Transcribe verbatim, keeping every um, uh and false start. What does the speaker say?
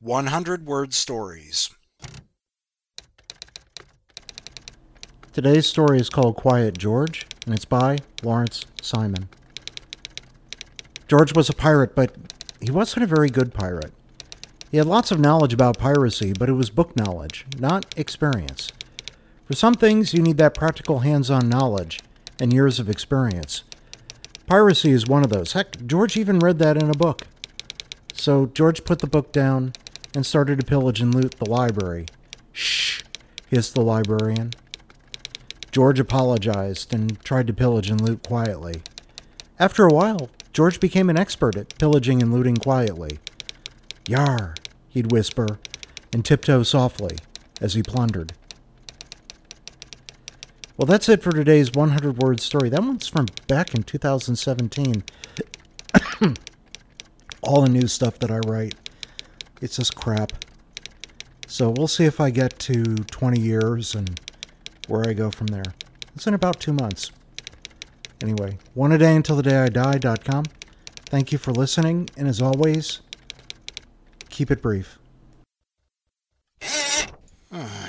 one hundred word stories. Today's story is called Quiet George, and it's by Lawrence Simon. George was a pirate, but he wasn't a very good pirate. He had lots of knowledge about piracy, but it was book knowledge, not experience. For some things, you need that practical hands-on knowledge and years of experience. Piracy is one of those. Heck, George even read that in a book. So George put the book down and started to pillage and loot the library. Shh, hissed the librarian. George apologized and tried to pillage and loot quietly. After a while, George became an expert at pillaging and looting quietly. Yar, he'd whisper, and tiptoe softly as he plundered. Well, that's it for today's one hundred word story. That one's from back in two thousand seventeen. All the new stuff that I write, it's just crap. So we'll see if I get to twenty years and where I go from there. It's in about two months. Anyway, one a day until the day I die dot com. Thank you for listening, and as always, keep it brief.